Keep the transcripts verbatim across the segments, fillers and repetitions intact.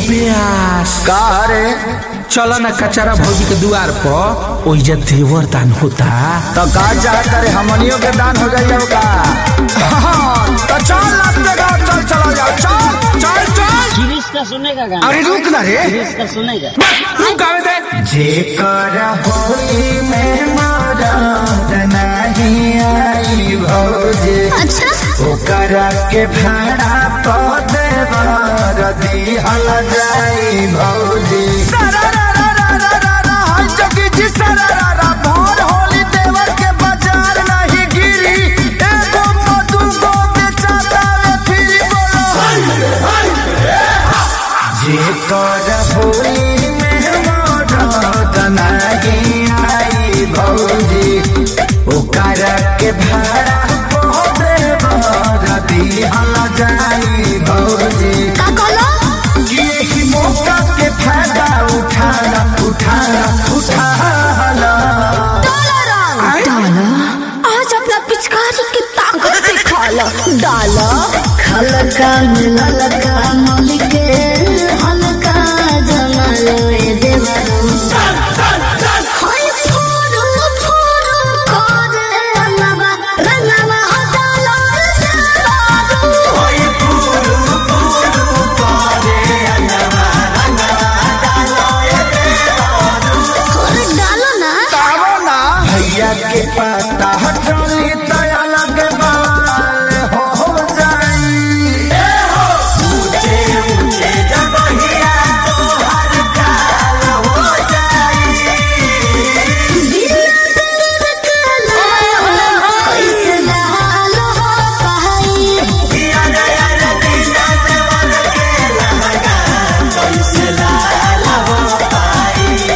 ब्यास का रे चलो ना कचरा भौजी के द्वार पर ओइजा देवर दान होता तो का चाहता रे हमनियों के दान हो जाइए का तो चल रास्ते का चल चलो जाओ चल चल चल गिरीश का सुनेगा गाना। अरे रुक ना रे गिरीश का सुनेगा रुक आवे दे जेकर होली में मरद नहीं आई भौजी अच्छा ओकर के भाड़ा पद बर दिहल जाई भौजी जेकर होली में मरद नहीं आई भौजी ओकर के भाड़ा पद बर दिहल जाई भौजी का कहलो यही मौका के फायदा उठाना उठाना उठाना डाला आज अपना पिचकारी की ताकत दिखा लो डाला हल्का ललका मलिके हल्का जमालो ए देवरो हाय फोड़ो फोड़ो कोरे रंगवा रंगवा डाला डाला ओए फूलू फूलू पारे अंगवा अंगवा डालो ए देवारू अरे डालो ना तावो ना भैया के पता चली तो अलग बाल हो जाई ए हो ऊंचे ऊंचे जब भैया तो हर काल हो जाई बिना दिल कला कैसे डालो पाई यार यार बिना देवर के लगा कैसे लाल हो पाई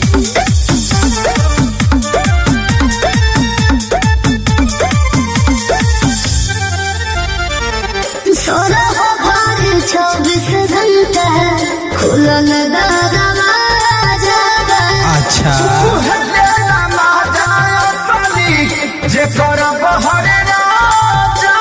सोना हो भारी चौबीस घंटा खुलल दरवाजा अच्छा जे करब हरे राजा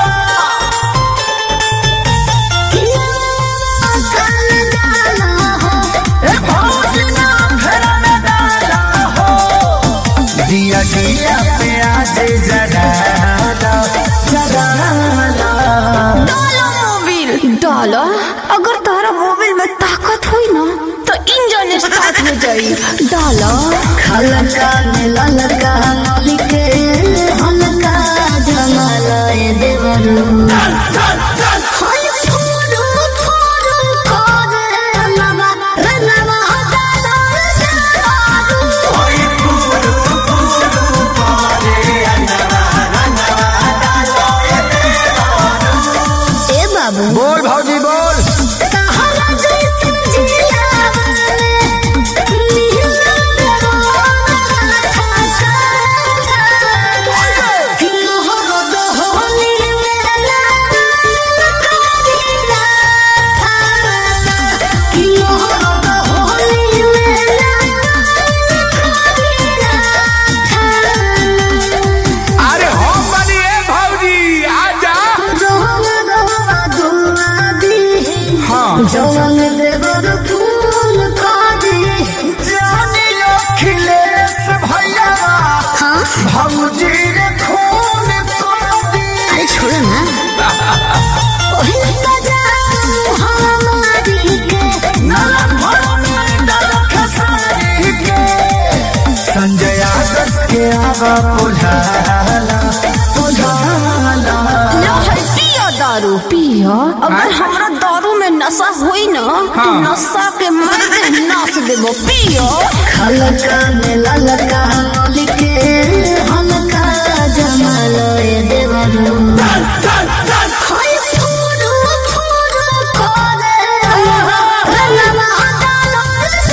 कल डाला हो ए भौजी ना फेर में डाला हो दिया दिया पे आज जरा जरा डालो मोबिल डालो अगर तारा मोबिल में ताकत हुई ना तो इंजन स्टार्ट हो जाई डालो हल्का ललका मलिके हल्का जमालो ए देवरो हाय फोड़ो फोड़ो कोरे रंगवा रंगवा डालो डालो ओए फूलू फूलू पारे अंगवा अंगवा डालो ए देवारू ए बाबू बोल भौजी बोल सहारा जैसे जियावले नीला दरवाजा था किन्हो दो होली मेला करीना किन्हो दो होली मेला करीना अरे हो बनिए भौजी आजा रोवा रोवा दुआ दी हाँ जवन देवर फूल कादी जानी अखिलेश भैया हाँ भौजी रे खून कोदी अरे छोड़ो ना ओहे बजाओ हमारी के नल भरनी डल खसारी के संजय आदर्श के आवा पुल्हाला पुल्हाला लो है पियो दारू पियो अगर हमरा दारू में नशा होई ना तो नशा के मैं नाच देबो पियो हल्का ललका मलिके हल्का जमालो ए देवरो हाय फोड़ो फोड़ो कोरे रंगवा डालो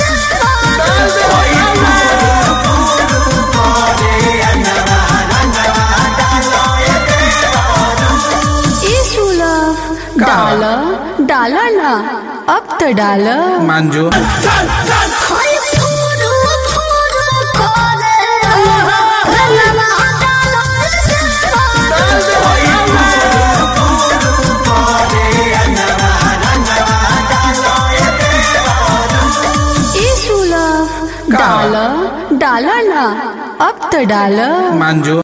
ईशु लव डालो डालो ना अब तो डालो मांजो हाय फोड़ो फोड़ो कोरे रंगवा डालो डालो डालो ना अब तो डालो मांजो।